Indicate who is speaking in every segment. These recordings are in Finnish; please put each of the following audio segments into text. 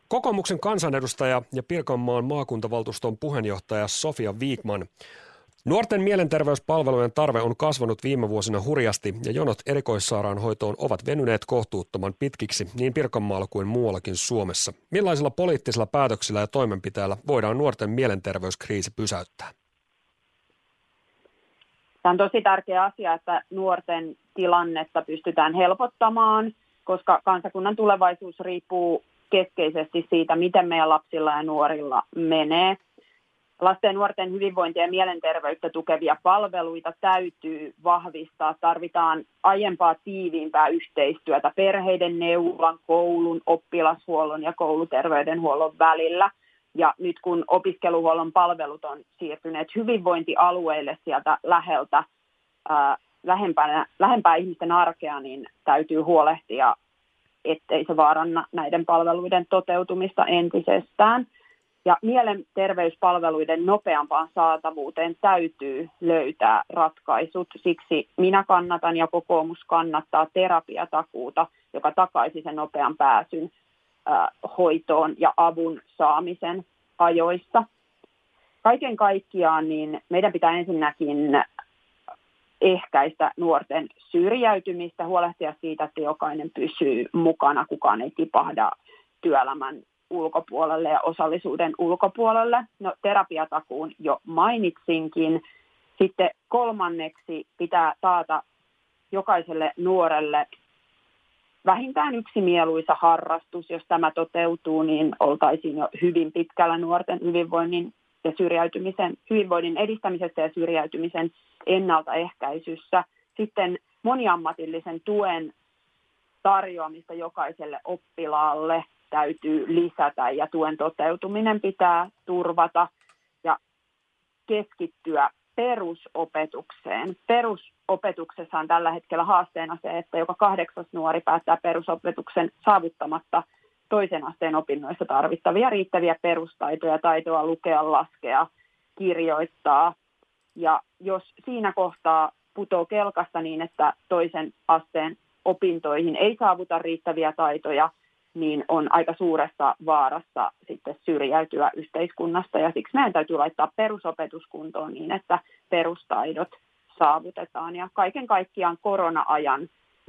Speaker 1: Kokoomuksen kansanedustaja ja Pirkanmaan maakuntavaltuuston puheenjohtaja Sofia Vikman. Nuorten mielenterveyspalvelujen tarve on kasvanut viime vuosina hurjasti ja jonot erikoissairaanhoitoon ovat venyneet kohtuuttoman pitkiksi niin Pirkanmaalla kuin muuallakin Suomessa. Millaisilla poliittisilla päätöksillä ja toimenpiteillä voidaan nuorten mielenterveyskriisi pysäyttää?
Speaker 2: Tämä on tosi tärkeä asia, että nuorten tilannetta pystytään helpottamaan, koska kansakunnan tulevaisuus riippuu keskeisesti siitä, miten meidän lapsilla ja nuorilla menee. Lasten ja nuorten hyvinvointia ja mielenterveyttä tukevia palveluita täytyy vahvistaa. Tarvitaan aiempaa tiiviimpää yhteistyötä perheiden, neuvolan, koulun, oppilashuollon ja kouluterveydenhuollon välillä. Ja nyt kun opiskeluhuollon palvelut on siirtyneet hyvinvointialueille sieltä läheltä, lähempää ihmisten arkea, niin täytyy huolehtia, ettei se vaaranna näiden palveluiden toteutumista entisestään. Ja mielenterveyspalveluiden nopeampaan saatavuuteen täytyy löytää ratkaisut. Siksi minä kannatan ja kokoomus kannattaa terapiatakuuta, joka takaisi sen nopean pääsyn hoitoon ja avun saamisen ajoissa. Kaiken kaikkiaan niin meidän pitää ensinnäkin ehkäistä nuorten syrjäytymistä, huolehtia siitä, että jokainen pysyy mukana, kukaan ei tipahda työelämän ulkopuolelle ja osallisuuden ulkopuolelle. No, terapiatakuun jo mainitsinkin. Sitten kolmanneksi pitää taata jokaiselle nuorelle vähintään yksi mieluisa harrastus. Jos tämä toteutuu, niin oltaisiin jo hyvin pitkällä nuorten hyvinvoinnin edistämisessä ja syrjäytymisen ennaltaehkäisyssä. Sitten moniammatillisen tuen tarjoamista jokaiselle oppilaalle täytyy lisätä ja tuen toteutuminen pitää turvata ja keskittyä perusopetukseen. Perusopetuksessa on tällä hetkellä haasteena se, että joka 8. nuori päättää perusopetuksen saavuttamatta toisen asteen opinnoissa tarvittavia riittäviä perustaitoja, taitoa lukea, laskea, kirjoittaa. Ja jos siinä kohtaa putoo kelkasta niin, että toisen asteen opintoihin ei saavuta riittäviä taitoja, niin on aika suuressa vaarassa sitten syrjäytyä yhteiskunnasta. Ja siksi meidän täytyy laittaa perusopetus kuntoon niin, että perustaidot saavutetaan. Ja kaiken kaikkiaan korona-ajan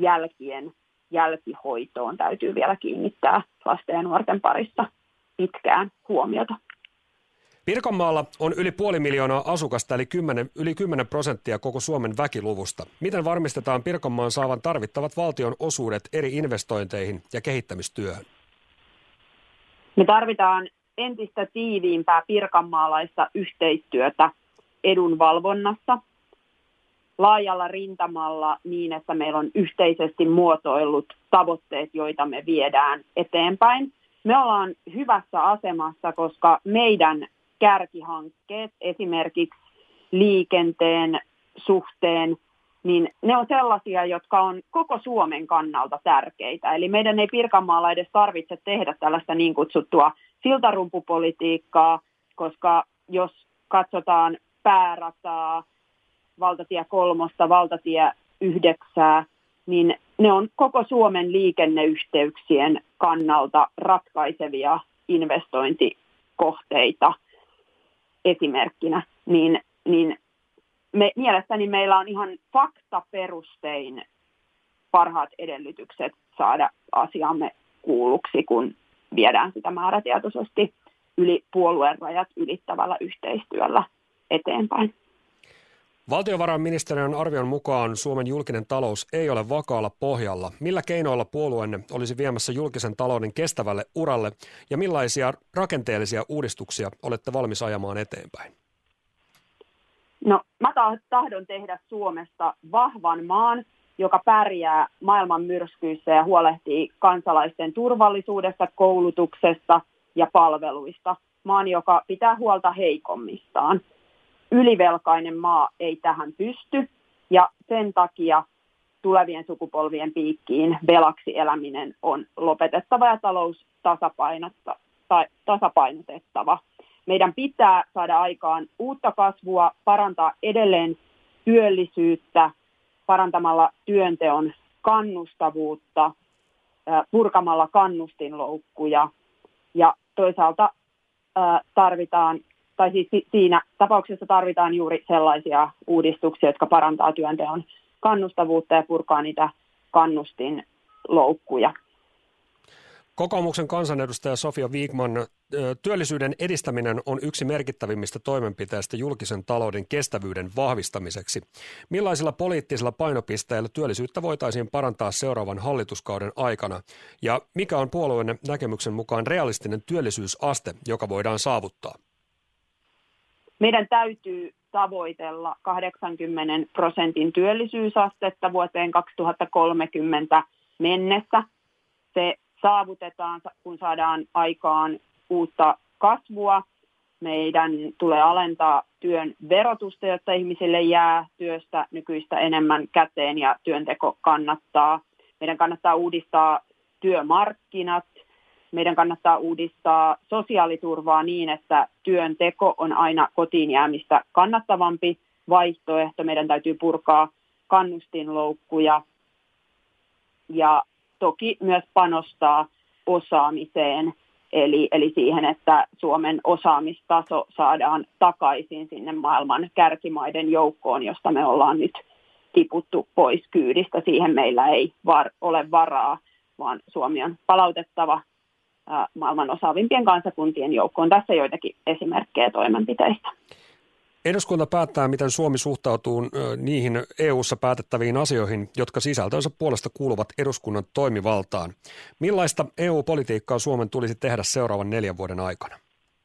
Speaker 2: jälkihoitoon täytyy vielä kiinnittää lasten ja nuorten parissa pitkään huomiota.
Speaker 1: Pirkanmaalla on yli 500 000 asukasta, eli yli 10% koko Suomen väkiluvusta. Miten varmistetaan Pirkanmaan saavan tarvittavat valtion osuudet eri investointeihin ja kehittämistyöhön?
Speaker 2: Me tarvitaan entistä tiiviimpää pirkanmaalaista yhteistyötä edunvalvonnassa laajalla rintamalla niin, että meillä on yhteisesti muotoillut tavoitteet, joita me viedään eteenpäin. Me ollaan hyvässä asemassa, koska meidän kärkihankkeet esimerkiksi liikenteen suhteen, niin ne on sellaisia, jotka on koko Suomen kannalta tärkeitä. Eli meidän ei Pirkanmaalla edes tarvitse tehdä tällaista niin kutsuttua siltarumpupolitiikkaa, koska jos katsotaan päärataa, valtatie 3, valtatie 9, niin ne on koko Suomen liikenneyhteyksien kannalta ratkaisevia investointikohteita esimerkkinä, niin mielestäni meillä on ihan faktaperustein parhaat edellytykset saada asiamme kuulluksi, kun viedään sitä määrätietoisesti yli puolueen rajat ylittävällä yhteistyöllä eteenpäin.
Speaker 1: Valtiovarainministeriön arvion mukaan Suomen julkinen talous ei ole vakaalla pohjalla. Millä keinoilla puolueenne olisi viemässä julkisen talouden kestävälle uralle ja millaisia rakenteellisia uudistuksia olette valmis ajamaan eteenpäin?
Speaker 2: No, mä tahdon tehdä Suomesta vahvan maan, joka pärjää maailman myrskyissä ja huolehtii kansalaisten turvallisuudesta, koulutuksesta ja palveluista. Maan, joka pitää huolta heikommistaan. Ylivelkainen maa ei tähän pysty ja sen takia tulevien sukupolvien piikkiin velaksi eläminen on lopetettava ja talous tasapainotettava. Meidän pitää saada aikaan uutta kasvua, parantaa edelleen työllisyyttä, parantamalla työnteon kannustavuutta, purkamalla kannustinloukkuja Ja toisaalta tarvitaan, tai siis siinä tapauksessa tarvitaan juuri sellaisia uudistuksia, jotka parantaa työnteon kannustavuutta ja purkaa niitä kannustinloukkuja.
Speaker 1: Kokoomuksen kansanedustaja Sofia Vikman, työllisyyden edistäminen on yksi merkittävimmistä toimenpiteistä julkisen talouden kestävyyden vahvistamiseksi. Millaisilla poliittisilla painopisteillä työllisyyttä voitaisiin parantaa seuraavan hallituskauden aikana? Ja mikä on puolueen näkemyksen mukaan realistinen työllisyysaste, joka voidaan saavuttaa?
Speaker 2: Meidän täytyy tavoitella 80% työllisyysastetta vuoteen 2030 mennessä. Se saavutetaan, kun saadaan aikaan uutta kasvua. Meidän tulee alentaa työn verotusta, jotta ihmisille jää työstä nykyistä enemmän käteen ja työnteko kannattaa. Meidän kannattaa uudistaa työmarkkinat. Meidän kannattaa uudistaa sosiaaliturvaa niin, että työnteko on aina kotiin jäämistä kannattavampi vaihtoehto. Meidän täytyy purkaa kannustinloukkuja ja toki myös panostaa osaamiseen, eli siihen, että Suomen osaamistaso saadaan takaisin sinne maailman kärkimaiden joukkoon, josta me ollaan nyt tiputtu pois kyydistä. Siihen meillä ei ole varaa, vaan Suomi on palautettava maailman osaavimpien kansakuntien joukkoon. Tässä joitakin esimerkkejä toimenpiteistä.
Speaker 1: Eduskunta päättää, miten Suomi suhtautuu niihin EU-ssa päätettäviin asioihin, jotka sisältönsä puolesta kuuluvat eduskunnan toimivaltaan. Millaista EU-politiikkaa Suomen tulisi tehdä seuraavan 4 vuoden aikana?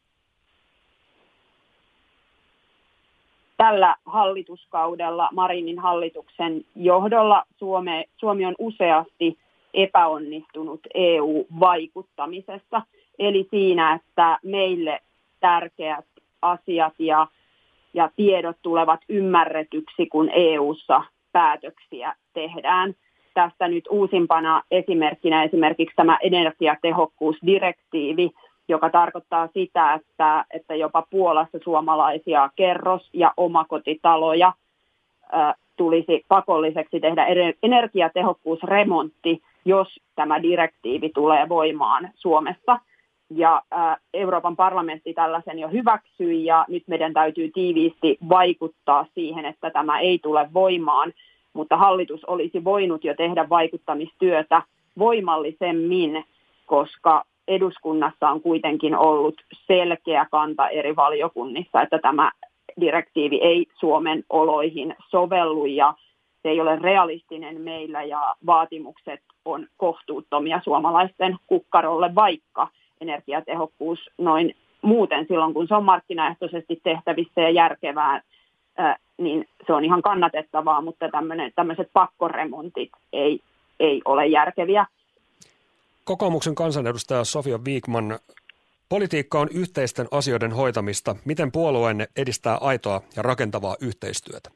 Speaker 2: Tällä hallituskaudella Marinin hallituksen johdolla Suomi on useasti epäonnistunut EU-vaikuttamisessa, eli siinä, että meille tärkeät asiat ja tiedot tulevat ymmärretyksi, kun EU:ssa päätöksiä tehdään. Tästä nyt uusimpana esimerkkinä esimerkiksi tämä energiatehokkuusdirektiivi, joka tarkoittaa sitä, että jopa Puolassa suomalaisia kerros- ja omakotitaloja tulisi pakolliseksi tehdä energiatehokkuusremontti, jos tämä direktiivi tulee voimaan Suomessa. Ja Euroopan parlamentti tällaisen jo hyväksyi ja nyt meidän täytyy tiiviisti vaikuttaa siihen, että tämä ei tule voimaan, mutta hallitus olisi voinut jo tehdä vaikuttamistyötä voimallisemmin, koska eduskunnassa on kuitenkin ollut selkeä kanta eri valiokunnissa, että tämä direktiivi ei Suomen oloihin sovellu ja se ei ole realistinen meillä ja vaatimukset on kohtuuttomia suomalaisten kukkarolle, vaikka energiatehokkuus noin muuten silloin, kun se on markkinaehtoisesti tehtävissä ja järkevää, niin se on ihan kannatettavaa, mutta tämmöiset pakkoremontit ei ole järkeviä.
Speaker 1: Kokoomuksen kansanedustaja Sofia Vikman, politiikka on yhteisten asioiden hoitamista. Miten puolueenne edistää aitoa ja rakentavaa yhteistyötä?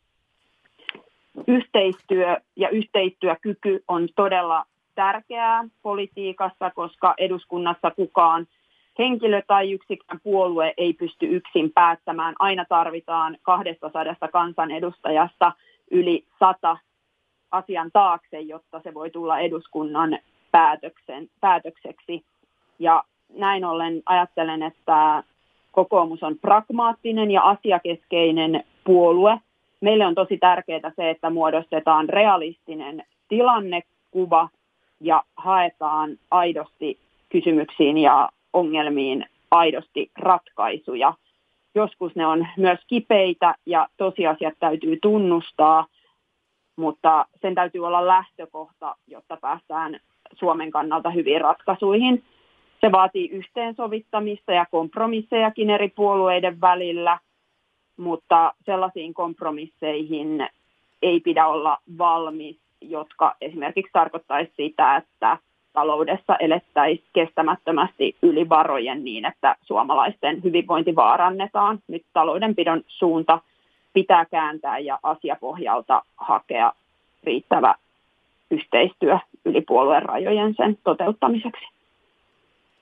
Speaker 2: Yhteistyö ja yhteistyökyky on todella tärkeää politiikassa, koska eduskunnassa kukaan henkilö tai yksikään puolue ei pysty yksin päättämään. Aina tarvitaan 200 kansanedustajasta yli 100 asian taakse, jotta se voi tulla eduskunnan päätökseksi. Ja näin ollen ajattelen, että kokoomus on pragmaattinen ja asiakeskeinen puolue. Meille on tosi tärkeää se, että muodostetaan realistinen tilannekuva ja haetaan aidosti kysymyksiin ja ongelmiin aidosti ratkaisuja. Joskus ne on myös kipeitä ja tosiasiat täytyy tunnustaa, mutta sen täytyy olla lähtökohta, jotta päästään Suomen kannalta hyviin ratkaisuihin. Se vaatii yhteensovittamista ja kompromissejakin eri puolueiden välillä, mutta sellaisiin kompromisseihin ei pidä olla valmis, jotka esimerkiksi tarkoittaisi sitä, että taloudessa elettäisiin kestämättömästi yli varojen niin, että suomalaisten hyvinvointi vaarannetaan. Nyt taloudenpidon suunta pitää kääntää ja asiapohjalta hakea riittävä yhteistyö yli puolueen rajojen sen toteuttamiseksi.